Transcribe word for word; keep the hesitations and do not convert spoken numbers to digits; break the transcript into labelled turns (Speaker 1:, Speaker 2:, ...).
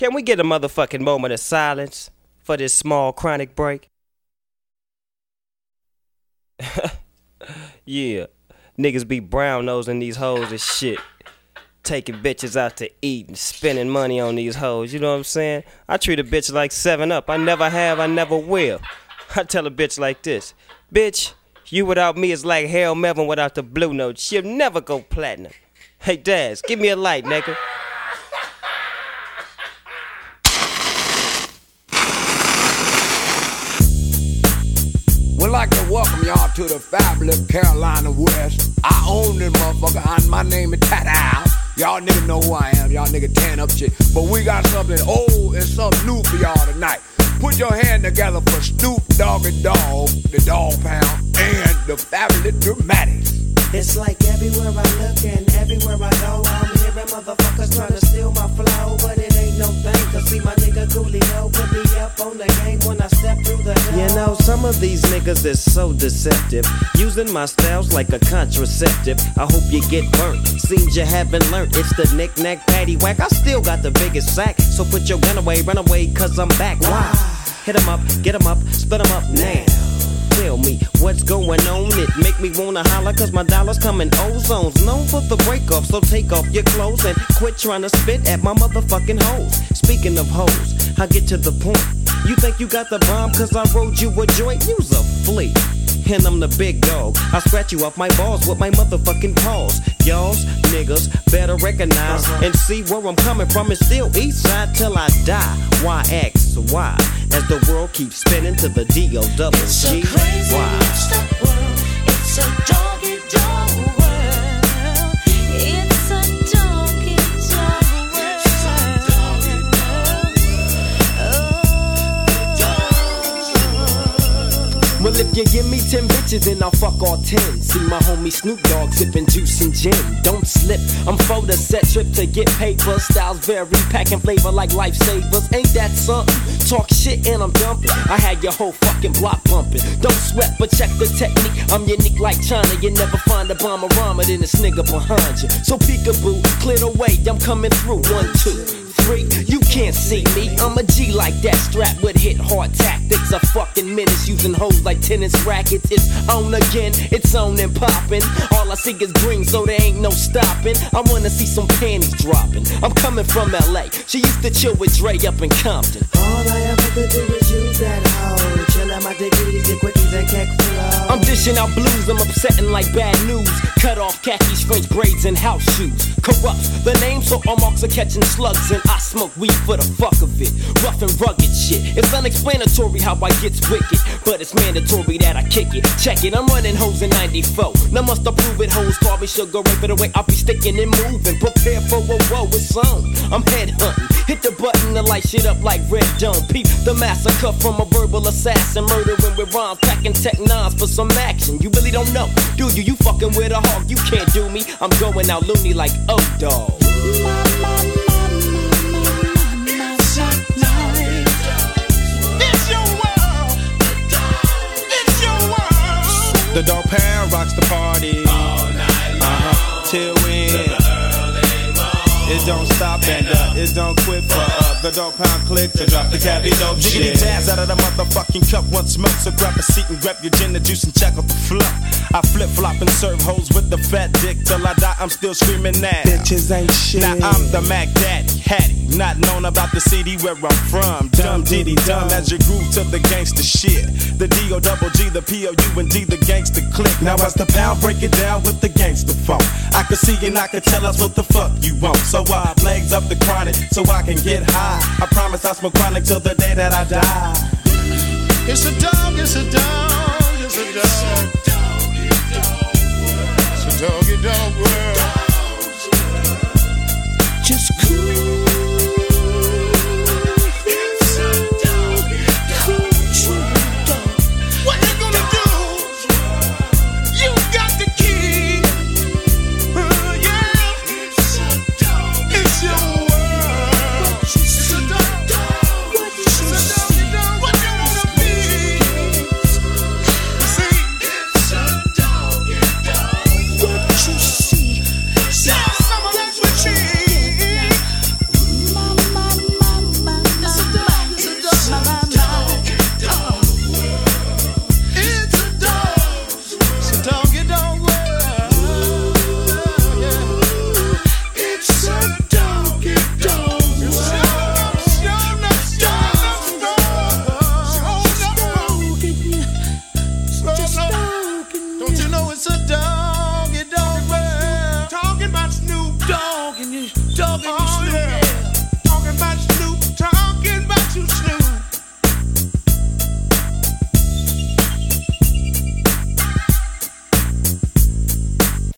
Speaker 1: Can we get a motherfucking moment of silence for this small chronic break? Yeah, niggas be brown nosing these hoes and shit. Taking bitches out to eat and spending money on these hoes, you know what I'm saying? I treat a bitch like seven up. I never have, I never will. I tell a bitch like this: bitch, you without me is like Harold Melvin without the blue note. She'll never go platinum. Hey Daz, give me a light, nigga.
Speaker 2: We'd like to welcome y'all to the fabulous Carolina West. I own this motherfucker, and my name is Tat-Ow. Y'all niggas know who I am, y'all niggas tan up shit. But we got something old and something new for y'all tonight. Put your hand together for Snoop Doggy Dogg, the Dog Pound, and the Fabulous Dramatics.
Speaker 3: It's like everywhere I look and everywhere I go, I'm hearing motherfuckers trying to steal my flow, but it ain't no thing, cause see my nigga Coolio put me up on the game when I step through the door.
Speaker 1: You know, some of these niggas is so deceptive, using my styles like a contraceptive. I hope you get burnt, seems you haven't learned. It's the knick-knack, paddywhack, I still got the biggest sack. So put your gun away, run away, cause I'm back. Why? Hit 'em up, get 'em up, split 'em up now. Tell me what's going on, it make me wanna holler, cause my dollars come in ozones. Known for the break off, so take off your clothes and quit trying to spit at my motherfucking hoes. Speaking of hoes, I get to the point. You think you got the bomb cause I rode you a joint? You's a flea, and I'm the big dog. I scratch you off my balls with my motherfucking paws. Y'all's niggas better recognize uh-huh. and see where I'm coming from. It's still east side till I die. Y X Y as the world keeps spinning to the D O double G.
Speaker 4: It's a crazy mixed up world. It's a doggy dog world. It's a doggy dog world. It's a doggy dog world.
Speaker 5: Well, if you give me ten bitches, then I'll fuck all ten. See my homie Snoop Dogg sipping juice and gin. Don't slip, I'm for the set trip to get paper. Styles vary, packing flavor like lifesavers. Ain't that something? Talk shit and I'm dumping. I had your whole fucking block bumping. Don't sweat, but check the technique. I'm unique like China. You never find a bomber-rama than this nigga behind you. So peekaboo, clear the way, I'm coming through. One, two, three, you can't see me. I'm a G like that, strapped with hit hard tactics. A fucking menace using hoes like tennis rackets. It's on again, it's on and popping. All I see is green, so there ain't no stopping. I wanna see some panties dropping. I'm coming from L A. She used to chill with Dre up in Compton.
Speaker 3: All I ever could do is use that hoe. Chill out my dickies, get quickies and kick flow.
Speaker 5: I'm dishing out blues, I'm upsetting like bad news. Cut off khakis, French braids, and house shoes. Corrupts the name, so all marks are catching slugs. And I smoke weed for the fuck of it. Rough and rugged shit. It's unexplanatory how I gets wicked, but it's mandatory that I kick it. Check it, I'm running hoes in ninety-four. Now must I prove it, hoes call me sugar ray for the way I'll be sticking and moving. Prepare for a woe, it's on. I'm head hunting. Hit the button to light shit up like Red Dome. Peep the massacre from a verbal assassin. Murdering with rhymes, packing tech nines for some action. You really don't know, do you? You fucking with a hog, you can't do me. I'm going out loony like O-Dog.
Speaker 6: The Dog Pound rocks the party all night long, uh-huh, till when it don't stop and uh, it don't quit for uh, the Dog Pound click to drop the cabbie dope shit. Jiggity jazz out of the motherfucking cup, one smoke, so grab a seat and grab your gin and juice and check out the fluff. I flip flop and serve hoes with the fat dick till I die. I'm still screaming now.
Speaker 7: Bitches ain't shit.
Speaker 6: Now I'm the Mac Daddy, Hattie, not known about the city where I'm from. Dumb diddy dumb as you groove to the gangster shit. The D O double G, the P O U and D, the gangster click. Now as the pound break it down with the gangster funk, I can see and I can tell us what the fuck you want. So I legs up the chronic so I can get high. I promise I smoke chronic till the day that I die.
Speaker 7: It's a dog, it's a dog, it's a dog. It's a doggy dog world.
Speaker 4: Just cool